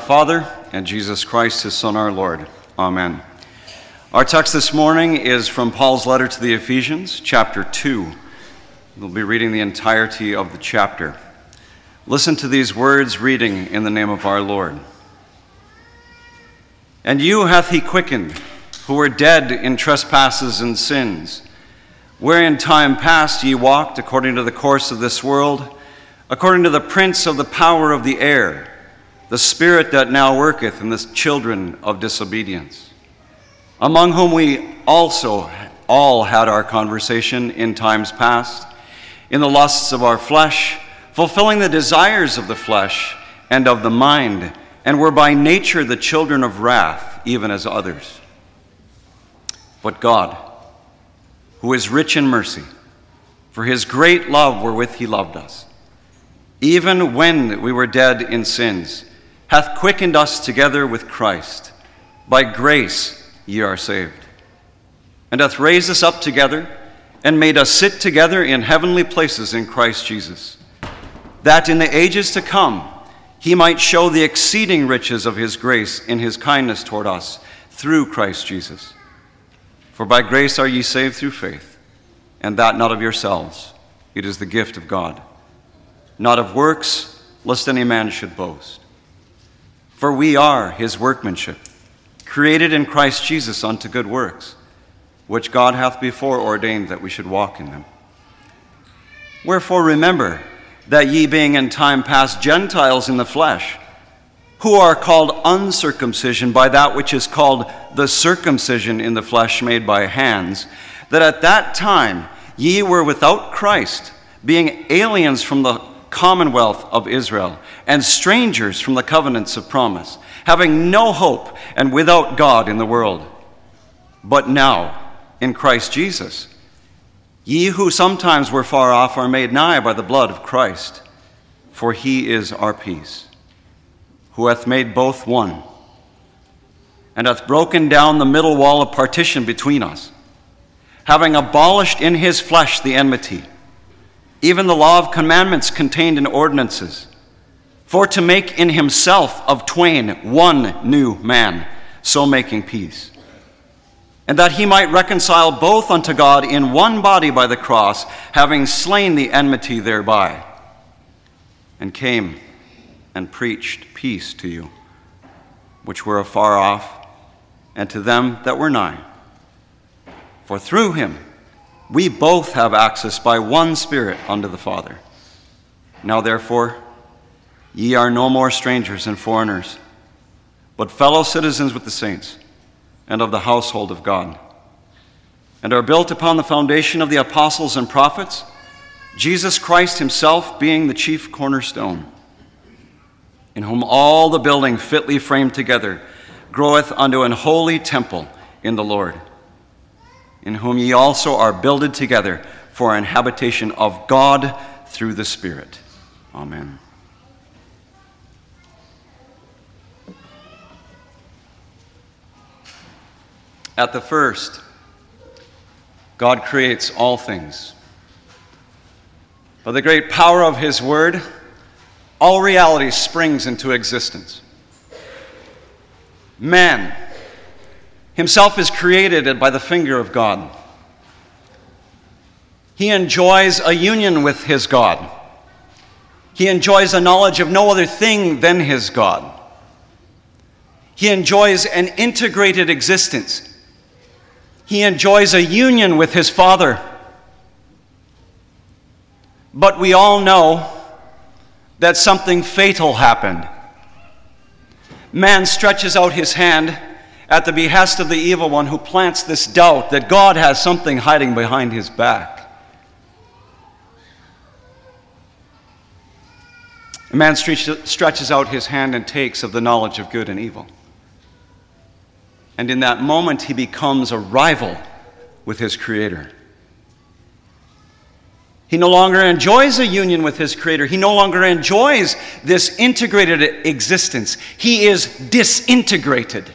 Father, and Jesus Christ, his Son, our Lord. Amen. Our text this morning is from Paul's letter to the Ephesians, chapter 2. We'll be reading the entirety of the chapter. Listen to these words, reading in the name of our Lord. And you hath he quickened, who were dead in trespasses and sins, wherein time past ye walked according to the course of this world, according to the prince of the power of the air, the spirit that now worketh in the children of disobedience, among whom we also all had our conversation in times past, in the lusts of our flesh, fulfilling the desires of the flesh and of the mind, and were by nature the children of wrath, even as others. But God, who is rich in mercy, for his great love wherewith he loved us, even when we were dead in sins, hath quickened us together with Christ. By grace ye are saved. And hath raised us up together, and made us sit together in heavenly places in Christ Jesus, that in the ages to come he might show the exceeding riches of his grace in his kindness toward us through Christ Jesus. For by grace are ye saved through faith, and that not of yourselves. It is the gift of God, not of works, lest any man should boast. For we are his workmanship, created in Christ Jesus unto good works, which God hath before ordained that we should walk in them. Wherefore remember that ye being in time past Gentiles in the flesh, who are called uncircumcision by that which is called the circumcision in the flesh made by hands, that at that time ye were without Christ, being aliens from the commonwealth of Israel, and strangers from the covenants of promise, having no hope and without God in the world. But now, in Christ Jesus, ye who sometimes were far off are made nigh by the blood of Christ, for he is our peace, who hath made both one, and hath broken down the middle wall of partition between us, having abolished in his flesh the enmity, even the law of commandments contained in ordinances, for to make in himself of twain one new man, so making peace, and that he might reconcile both unto God in one body by the cross, having slain the enmity thereby, and came and preached peace to you, which were afar off, and to them that were nigh. For through him we both have access by one Spirit unto the Father. Now therefore, ye are no more strangers and foreigners, but fellow citizens with the saints, and of the household of God, and are built upon the foundation of the apostles and prophets, Jesus Christ himself being the chief cornerstone, in whom all the building fitly framed together groweth unto an holy temple in the Lord, in whom ye also are builded together for an habitation of God through the Spirit. Amen. At the first, God creates all things. By the great power of his word, all reality springs into existence. Man himself is created by the finger of God. He enjoys a union with his God. He enjoys a knowledge of no other thing than his God. He enjoys an integrated existence. He enjoys a union with his Father. But we all know that something fatal happened. Man stretches out his hand at the behest of the evil one, who plants this doubt that God has something hiding behind his back. A man stretches out his hand and takes of the knowledge of good and evil. And in that moment, he becomes a rival with his Creator. He no longer enjoys a union with his Creator. He no longer enjoys this integrated existence. He is disintegrated.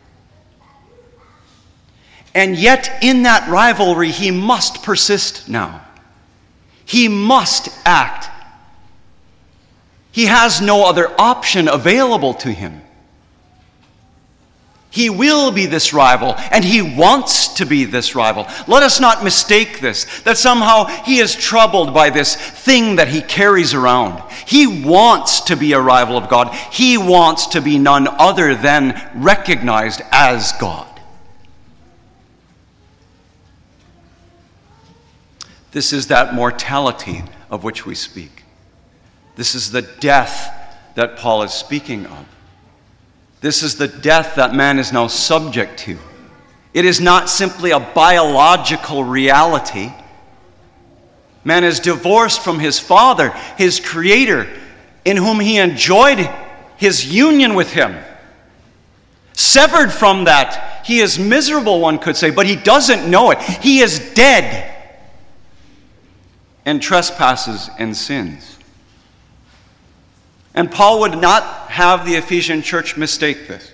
And yet, in that rivalry, he must persist now. He must act. He has no other option available to him. He will be this rival, and he wants to be this rival. Let us not mistake this, that somehow he is troubled by this thing that he carries around. He wants to be a rival of God. He wants to be none other than recognized as God. This is that mortality of which we speak. This is the death that Paul is speaking of. This is the death that man is now subject to. It is not simply a biological reality. Man is divorced from his Father, his Creator, in whom he enjoyed his union with him. Severed from that, he is miserable, one could say, but he doesn't know it. He is dead in trespasses and sins. And Paul would not have the Ephesian church mistake this.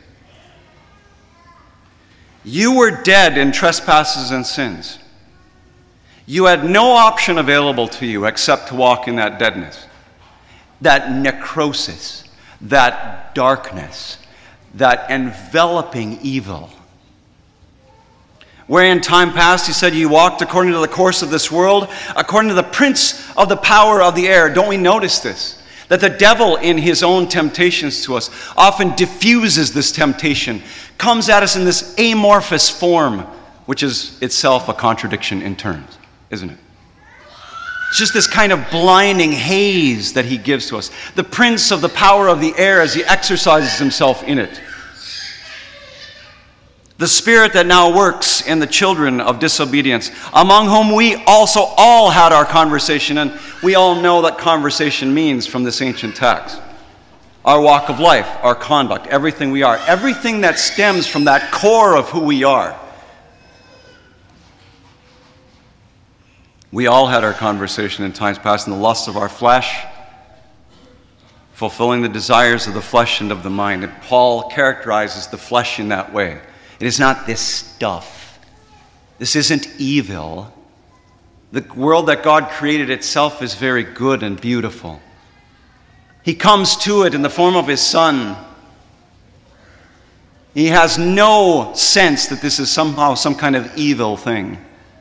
You were dead in trespasses and sins. You had no option available to you except to walk in that deadness, that necrosis, that darkness, that enveloping evil. Where in time past, he said, you walked according to the course of this world, according to the prince of the power of the air. Don't we notice this? That the devil in his own temptations to us often diffuses this temptation, comes at us in this amorphous form, which is itself a contradiction in terms, isn't it? It's just this kind of blinding haze that he gives to us. The prince of the power of the air as he exercises himself in it. The spirit that now works in the children of disobedience, among whom we also all had our conversation, and we all know what conversation means from this ancient text. Our walk of life, our conduct, everything we are, everything that stems from that core of who we are. We all had our conversation in times past in the lusts of our flesh, fulfilling the desires of the flesh and of the mind. And Paul characterizes the flesh in that way. It is not this stuff. This isn't evil. The world that God created itself is very good and beautiful. He comes to it in the form of his Son. He has no sense that this is somehow some kind of evil thing.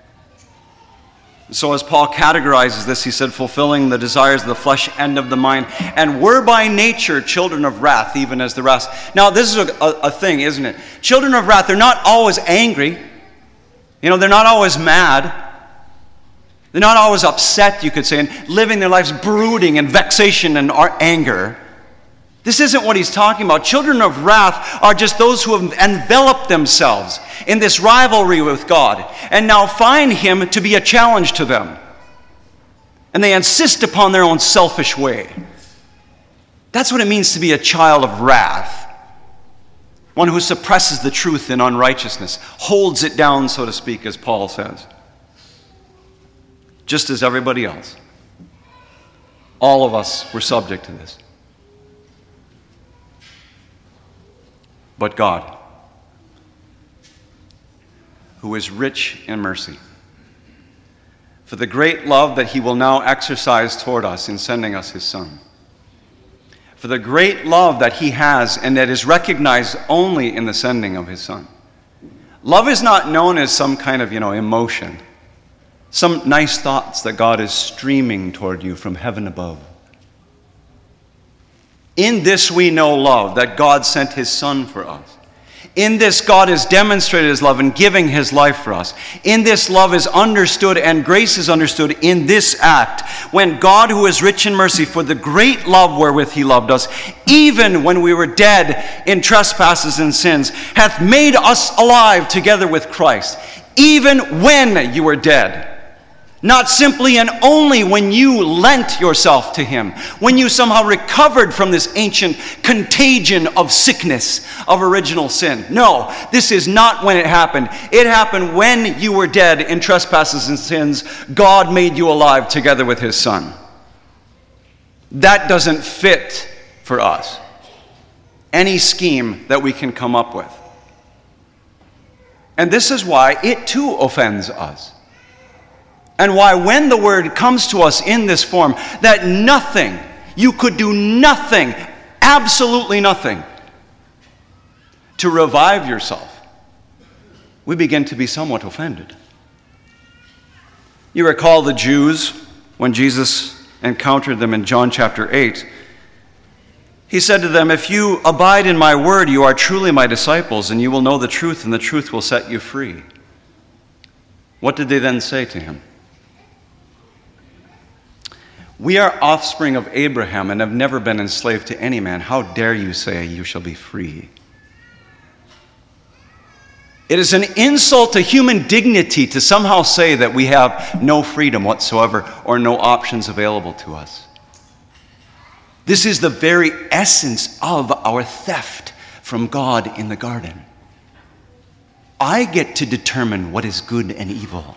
So as Paul categorizes this, he said, fulfilling the desires of the flesh and of the mind, and were by nature children of wrath, even as the rest. Now, this is a thing, isn't it? Children of wrath, they're not always angry. They're not always mad. They're not always upset, you could say, and living their lives brooding and vexation and anger. This isn't what he's talking about. Children of wrath are just those who have enveloped themselves in this rivalry with God and now find him to be a challenge to them. And they insist upon their own selfish way. That's what it means to be a child of wrath. One who suppresses the truth in unrighteousness, holds it down, so to speak, as Paul says. Just as everybody else. All of us were subject to this. But God, who is rich in mercy, for the great love that he will now exercise toward us in sending us his Son, for the great love that he has and that is recognized only in the sending of his Son. Love is not known as some kind of, emotion, some nice thoughts that God is streaming toward you from heaven above. In this we know love, that God sent his Son for us. In this, God has demonstrated his love in giving his life for us. In this, love is understood and grace is understood in this act, when God, who is rich in mercy, for the great love wherewith he loved us, even when we were dead in trespasses and sins, hath made us alive together with Christ, even when you were dead. Not simply and only when you lent yourself to him, when you somehow recovered from this ancient contagion of sickness, of original sin. No, this is not when it happened. It happened when you were dead in trespasses and sins. God made you alive together with his Son. That doesn't fit for us. Any scheme that we can come up with. And this is why it too offends us. And why when the word comes to us in this form, that nothing, you could do nothing, absolutely nothing, to revive yourself, we begin to be somewhat offended. You recall the Jews when Jesus encountered them in John chapter 8. He said to them, "If you abide in my word, you are truly my disciples, and you will know the truth, and the truth will set you free." What did they then say to him? "We are offspring of Abraham and have never been enslaved to any man. How dare you say you shall be free?" It is an insult to human dignity to somehow say that we have no freedom whatsoever or no options available to us. This is the very essence of our theft from God in the garden. I get to determine what is good and evil.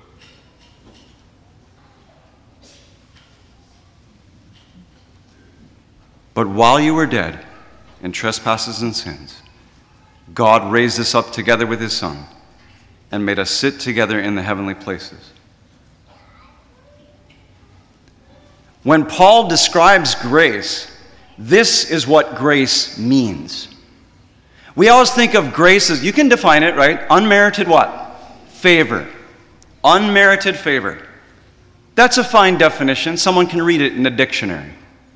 But while you were dead in trespasses and sins, God raised us up together with his Son and made us sit together in the heavenly places. When Paul describes grace, this is what grace means. We always think of grace as, you can define it, right? Unmerited what? Favor. Unmerited favor. That's a fine definition. Someone can read it in a dictionary.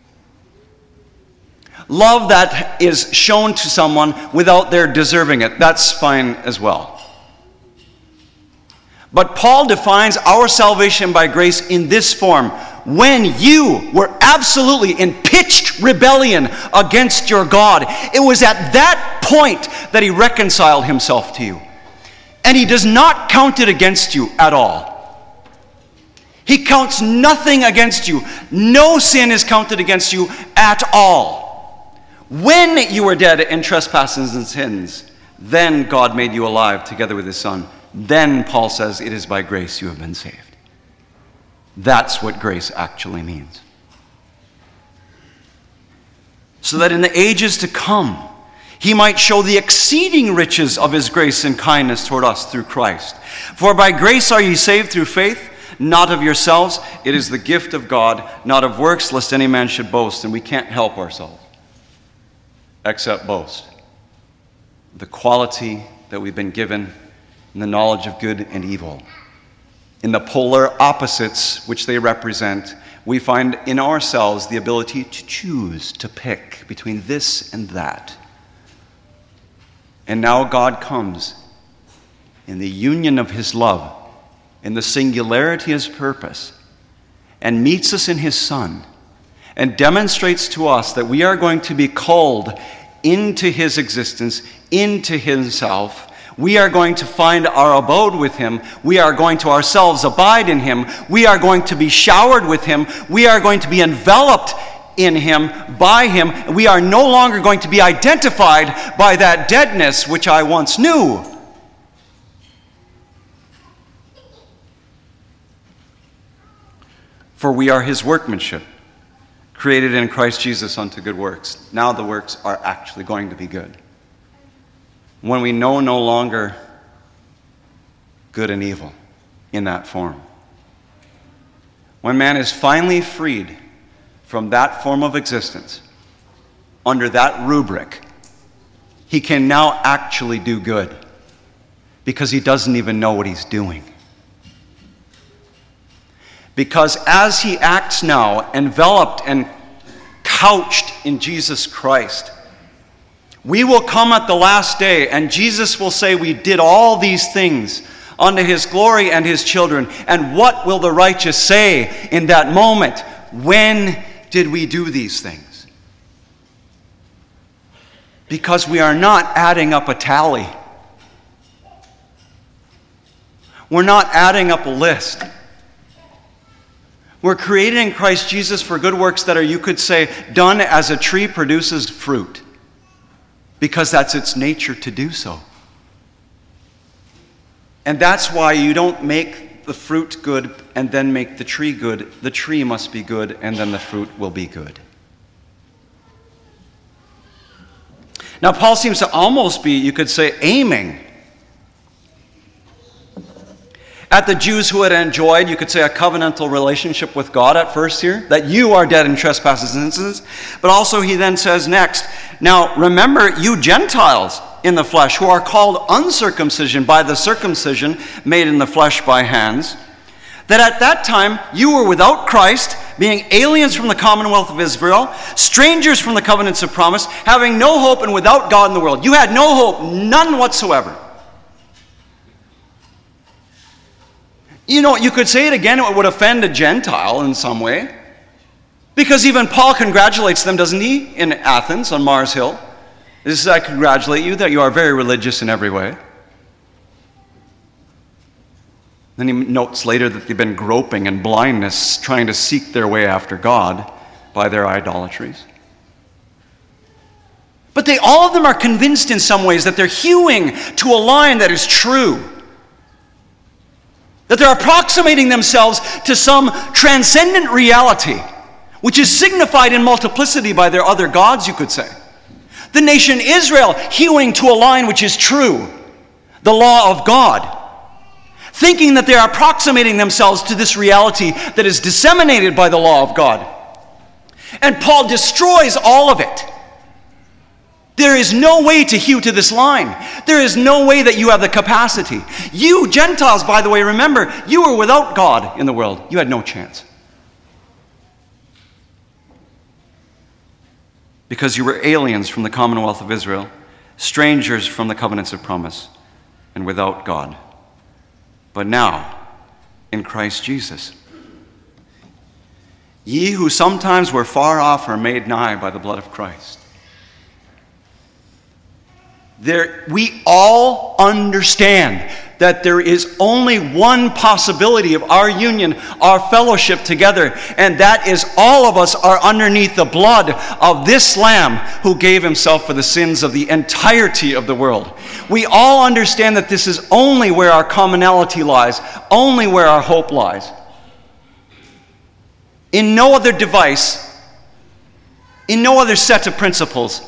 Love that is shown to someone without their deserving it. That's fine as well. But Paul defines our salvation by grace in this form: when you were absolutely in pitched rebellion against your God, it was at that point that he reconciled himself to you. And he does not count it against you at all. He counts nothing against you. No sin is counted against you at all. When you were dead in trespasses and sins, then God made you alive together with his Son. Then, Paul says, it is by grace you have been saved. That's what grace actually means. So that in the ages to come, he might show the exceeding riches of his grace and kindness toward us through Christ. For by grace are ye saved through faith, not of yourselves. It is the gift of God, not of works, lest any man should boast. And we can't help ourselves except boast. The quality that we've been given in the knowledge of good and evil. In the polar opposites which they represent, we find in ourselves the ability to choose, to pick between this and that. And now God comes in the union of his love, in the singularity of his purpose, and meets us in his Son, and demonstrates to us that we are going to be called into his existence, into himself. We are going to find our abode with him. We are going to ourselves abide in him. We are going to be showered with him. We are going to be enveloped in him, by him. We are no longer going to be identified by that deadness which I once knew. For we are his workmanship, created in Christ Jesus unto good works. Now the works are actually going to be good. When we know no longer good and evil in that form. When man is finally freed from that form of existence, under that rubric, he can now actually do good because he doesn't even know what he's doing. Because as he acts now, enveloped and couched in Jesus Christ, we will come at the last day, and Jesus will say, we did all these things unto his glory and his children. And what will the righteous say in that moment? When did we do these things? Because we are not adding up a tally. We're not adding up a list. We're created in Christ Jesus for good works that are, you could say, done as a tree produces fruit. Because that's its nature to do so. And that's why you don't make the fruit good and then make the tree good. The tree must be good and then the fruit will be good. Now, Paul seems to almost be, you could say, aiming at the Jews who had enjoyed, you could say, a covenantal relationship with God at first here, that you are dead in trespasses and sins. But also he then says next, now remember, you Gentiles in the flesh, who are called uncircumcision by the circumcision made in the flesh by hands, that at that time you were without Christ, being aliens from the commonwealth of Israel, strangers from the covenants of promise, having no hope and without God in the world. You had no hope, none whatsoever. You could say it again, it would offend a Gentile in some way. Because even Paul congratulates them, doesn't he, in Athens on Mars Hill? He says, I congratulate you that you are very religious in every way. Then he notes later that they've been groping in blindness, trying to seek their way after God by their idolatries. But all of them are convinced in some ways that they're hewing to a line that is true. That they're approximating themselves to some transcendent reality, which is signified in multiplicity by their other gods, you could say. The nation Israel hewing to a line which is true, the law of God, thinking that they are approximating themselves to this reality that is disseminated by the law of God. And Paul destroys all of it. There is no way to hew to this line. There is no way that you have the capacity. You, Gentiles, by the way, remember, you were without God in the world. You had no chance. Because you were aliens from the commonwealth of Israel, strangers from the covenants of promise, and without God. But now, in Christ Jesus, ye who sometimes were far off are made nigh by the blood of Christ. We all understand that there is only one possibility of our union, our fellowship together, and that is all of us are underneath the blood of this Lamb who gave himself for the sins of the entirety of the world. We all understand that this is only where our commonality lies, only where our hope lies. In no other device, in no other set of principles.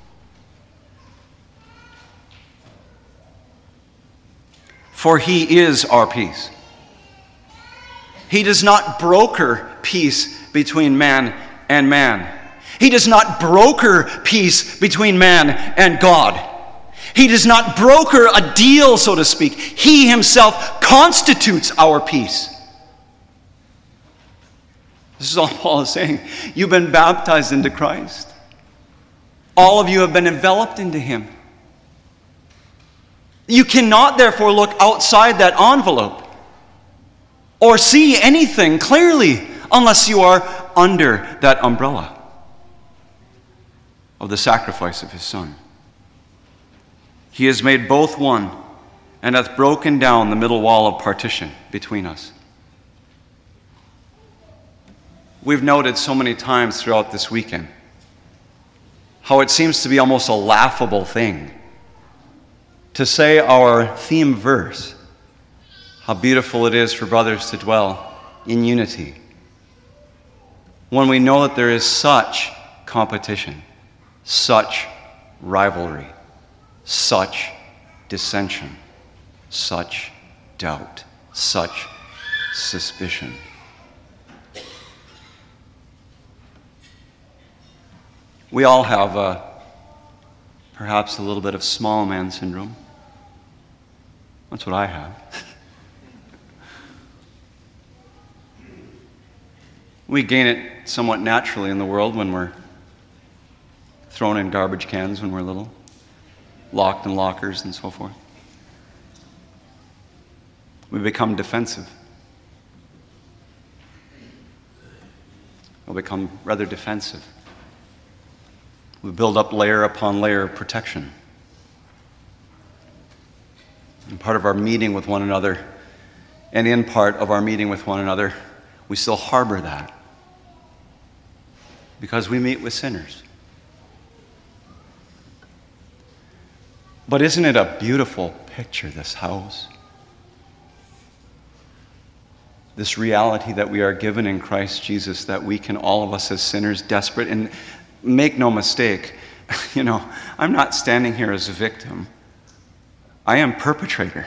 For he is our peace. He does not broker peace between man and man. He does not broker peace between man and God. He does not broker a deal, so to speak. He himself constitutes our peace. This is all Paul is saying. You've been baptized into Christ. All of you have been enveloped into him. You cannot, therefore, look outside that envelope or see anything clearly unless you are under that umbrella of the sacrifice of his Son. He has made both one and hath broken down the middle wall of partition between us. We've noted so many times throughout this weekend how it seems to be almost a laughable thing to say our theme verse, how beautiful it is for brothers to dwell in unity, when we know that there is such competition, such rivalry, such dissension, such doubt, such suspicion. We all have perhaps a little bit of small man syndrome. That's what I have. We gain it somewhat naturally in the world when we're thrown in garbage cans when we're little, locked in lockers and so forth. We become defensive. We'll become rather defensive. We build up layer upon layer of protection. And part of our meeting with one another, and in part of our meeting with one another, we still harbor that. Because we meet with sinners. But isn't it a beautiful picture, this house? This reality that we are given in Christ Jesus, that we can, all of us as sinners, desperate, and make no mistake, I'm not standing here as a victim. I am perpetrator.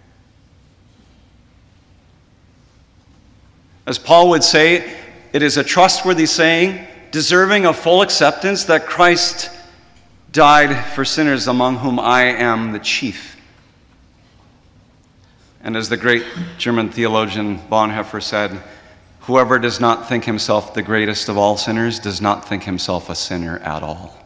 As Paul would say, it is a trustworthy saying, deserving of full acceptance, that Christ died for sinners, among whom I am the chief. And as the great German theologian Bonhoeffer said, whoever does not think himself the greatest of all sinners does not think himself a sinner at all.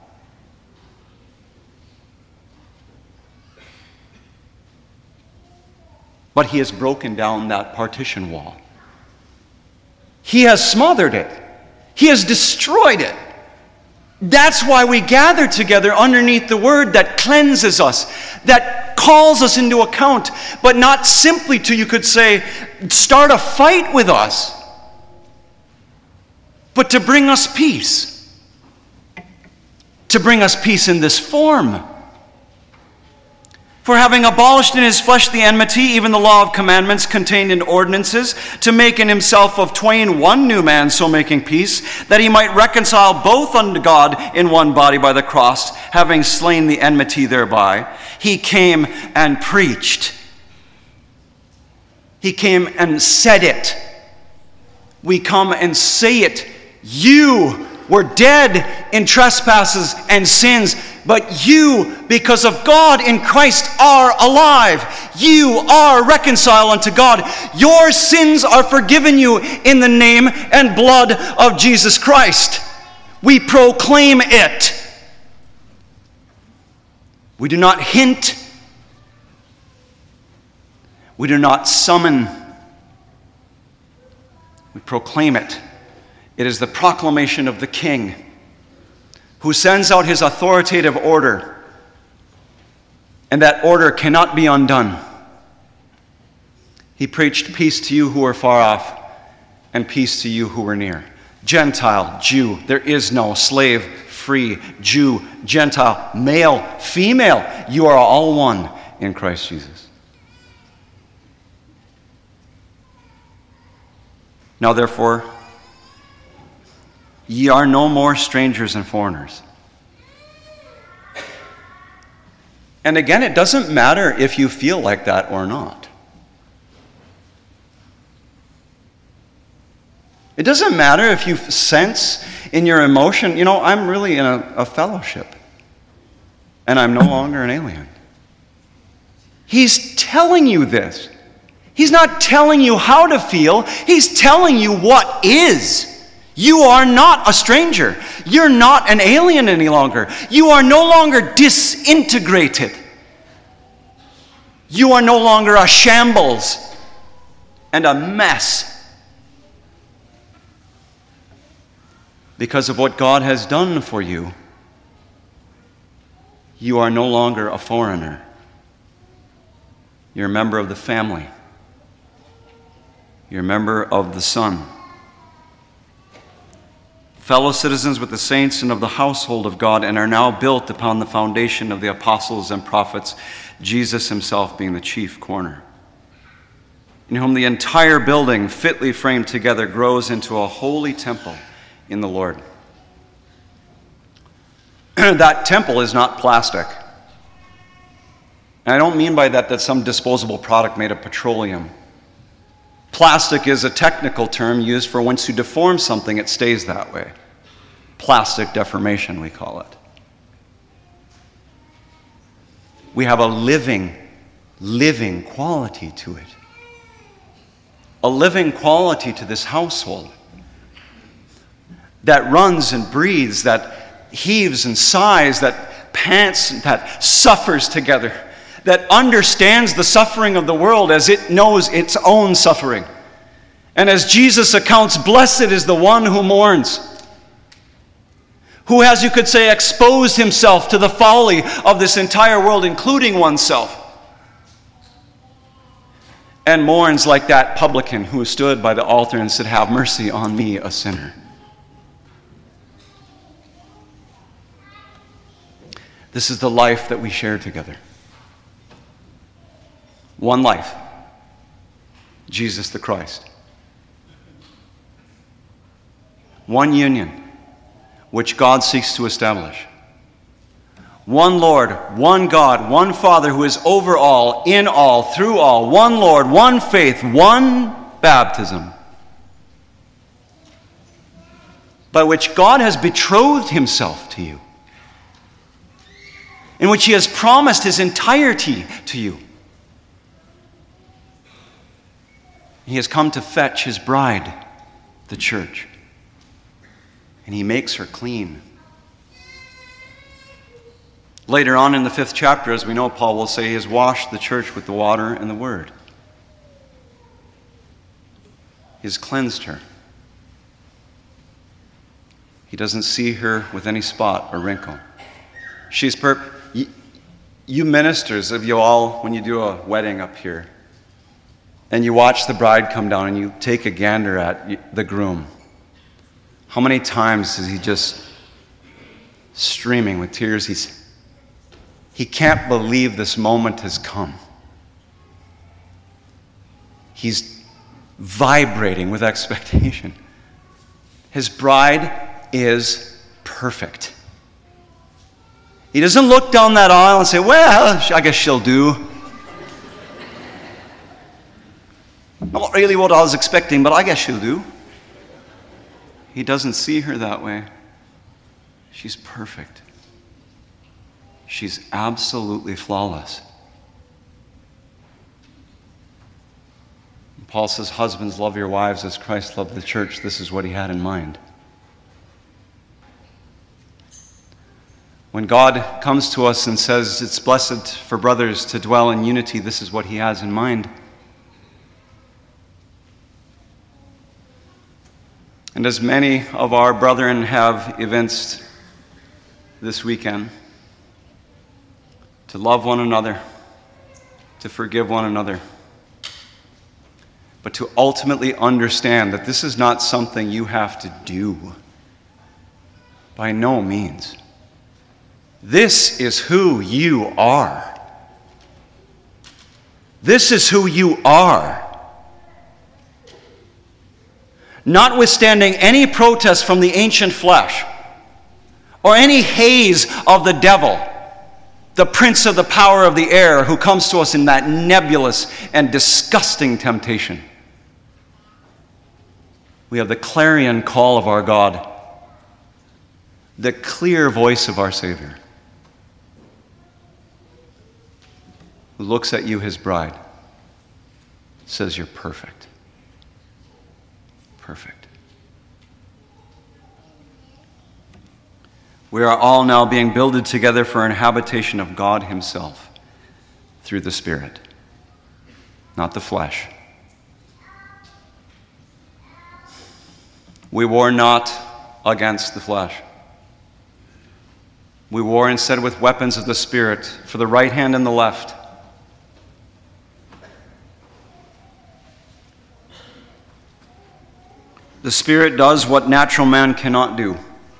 But he has broken down that partition wall. He has smothered it. He has destroyed it. That's why we gather together underneath the word that cleanses us, that calls us into account, but not simply to, you could say, start a fight with us, but to bring us peace. To bring us peace in this form. For having abolished in his flesh the enmity, even the law of commandments contained in ordinances, to make in himself of twain one new man, so making peace, that he might reconcile both unto God in one body by the cross, having slain the enmity thereby, he came and preached. He came and said it. We come and say it. You were dead in trespasses and sins, but you, because of God in Christ, are alive. You are reconciled unto God. Your sins are forgiven you in the name and blood of Jesus Christ. We proclaim it. We do not hint. We do not summon. We proclaim it. It is the proclamation of the King who sends out his authoritative order, and that order cannot be undone. He preached peace to you who are far off, and peace to you who are near. Gentile, Jew, there is no slave, free, Jew, Gentile, male, female. You are all one in Christ Jesus. Now therefore, ye are no more strangers and foreigners. And again, it doesn't matter if you feel like that or not. It doesn't matter if you sense in your emotion, I'm really in a fellowship, and I'm no longer an alien. He's telling you this. He's not telling you how to feel. He's telling you what is. You are not a stranger. You're not an alien any longer. You are no longer disintegrated. You are no longer a shambles and a mess because of what God has done for you. You are no longer a foreigner. You're a member of the family. You're a member of the Son. Fellow citizens with the saints and of the household of God, and are now built upon the foundation of the apostles and prophets, Jesus himself being the chief corner, in whom the entire building, fitly framed together, grows into a holy temple in the Lord. That temple is not plastic. And I don't mean by that some disposable product made of petroleum. Plastic is a technical term used for once you deform something, it stays that way. Plastic deformation, we call it. We have a living quality to it. A living quality to this household that runs and breathes, that heaves and sighs, that pants, that suffers together, that understands the suffering of the world as it knows its own suffering. And as Jesus accounts, blessed is the one who mourns, who has, you could say, exposed himself to the folly of this entire world, including oneself, and mourns like that publican who stood by the altar and said, "Have mercy on me, a sinner." This is the life that we share together. One life, Jesus the Christ. One union, which God seeks to establish. One Lord, one God, one Father who is over all, in all, through all. One Lord, one faith, one baptism, by which God has betrothed himself to you. in which he has promised his entirety to you. He has come to fetch his bride, the church, and he makes her clean. Later on in the 5th chapter, as we know, Paul will say he has washed the church with the water and the word. He has cleansed her. He doesn't see her with any spot or wrinkle. She's you ministers, of you all, when you do a wedding up here, and you watch the bride come down and you take a gander at the groom, how many times is he just streaming with tears? He can't believe this moment has come. He's vibrating with expectation. His bride is perfect. He doesn't look down that aisle and say, well, I guess she'll do. Not really what I was expecting, but I guess she'll do. He doesn't see her that way. She's perfect. She's absolutely flawless. And Paul says, husbands, love your wives as Christ loved the church. This is what he had in mind. When God comes to us and says it's blessed for brothers to dwell in unity, this is what he has in mind. And as many of our brethren have evinced this weekend, to love one another, to forgive one another, but to ultimately understand that this is not something you have to do. By no means. This is who you are. This is who you are. Notwithstanding any protest from the ancient flesh, or any haze of the devil, the prince of the power of the air, who comes to us in that nebulous and disgusting temptation, we have the clarion call of our God, the clear voice of our Savior, who looks at you, his bride, says, you're perfect. Perfect. We are all now being builded together for an habitation of God himself through the Spirit, not the flesh. We war not against the flesh. We war instead with weapons of the Spirit for the right hand and the left. The Spirit does what natural man cannot do.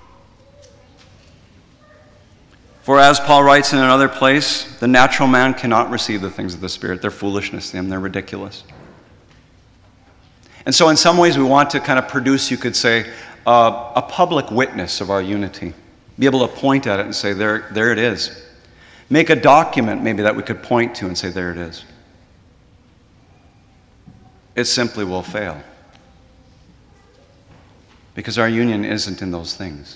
For as Paul writes in another place, the natural man cannot receive the things of the Spirit. They're foolishness to him. They're ridiculous. And so in some ways we want to kind of produce, you could say, a public witness of our unity. Be able to point at it and say, there it is. Make a document maybe that we could point to and say, there it is. It simply will fail. Because our union isn't in those things,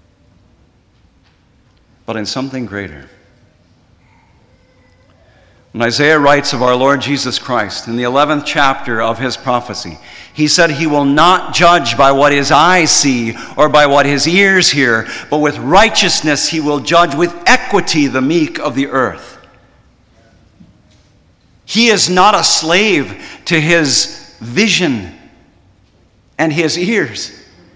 but in something greater. When Isaiah writes of our Lord Jesus Christ in the 11th chapter of his prophecy, he said he will not judge by what his eyes see or by what his ears hear, but with righteousness he will judge with equity the meek of the earth. He is not a slave to his vision and his ears.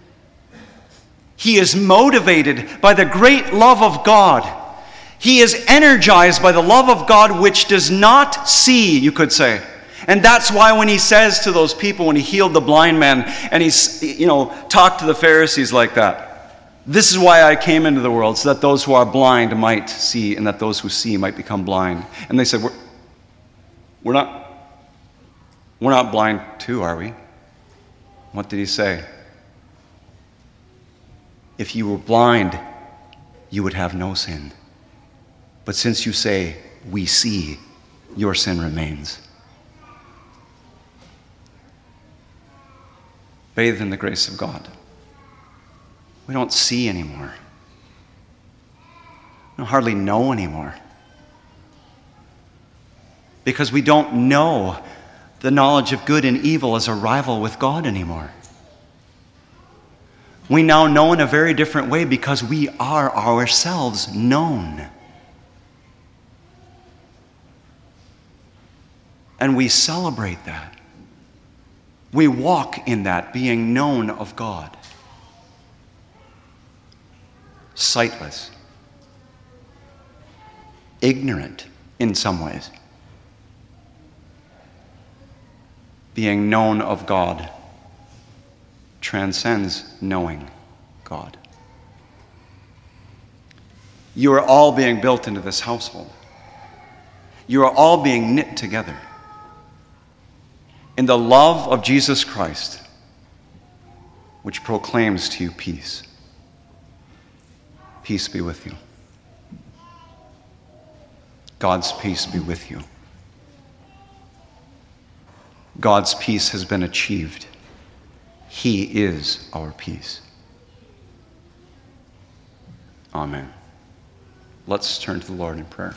He is motivated by the great love of God. He is energized by the love of God which does not see, you could say. And that's why when he says to those people, when he healed the blind man, and he's, talked to the Pharisees like that, this is why I came into the world, so that those who are blind might see, and that those who see might become blind. And they said, we're not blind too, are we? What did he say? If you were blind, you would have no sin. But since you say, we see, your sin remains. Bathed in the grace of God. We don't see anymore. We don't hardly know anymore. Because we don't know the knowledge of good and evil as a rival with God anymore. We now know in a very different way because we are ourselves known. And we celebrate that. We walk in that, being known of God. Sightless. Ignorant in some ways. Being known of God transcends knowing God. You are all being built into this household. You are all being knit together in the love of Jesus Christ, which proclaims to you peace. Peace be with you. God's peace be with you. God's peace has been achieved. He is our peace. Amen. Let's turn to the Lord in prayer.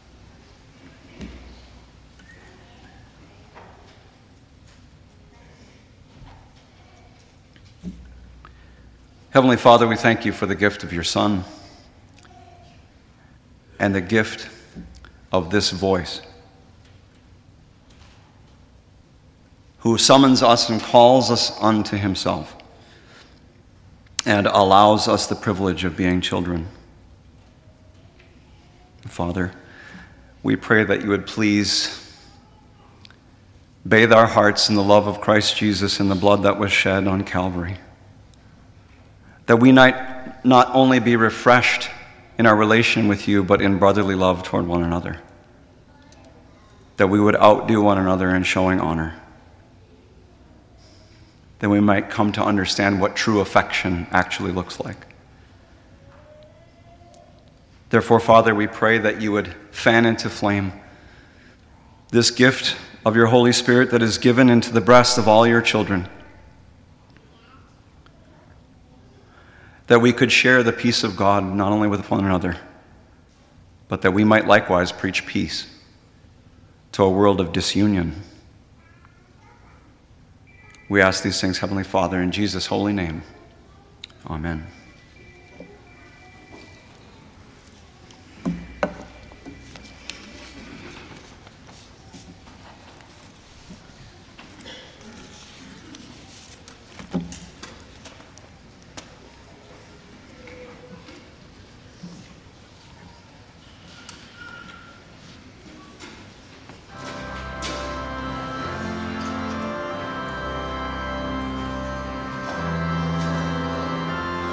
Heavenly Father, we thank you for the gift of your Son and the gift of this voice, who summons us and calls us unto himself and allows us the privilege of being children. Father, we pray that you would please bathe our hearts in the love of Christ Jesus and the blood that was shed on Calvary, that we might not only be refreshed in our relation with you, but in brotherly love toward one another, that we would outdo one another in showing honor, that we might come to understand what true affection actually looks like. Therefore, Father, we pray that you would fan into flame this gift of your Holy Spirit that is given into the breast of all your children, that we could share the peace of God not only with one another, but that we might likewise preach peace to a world of disunion. We ask these things, Heavenly Father, in Jesus' holy name. Amen.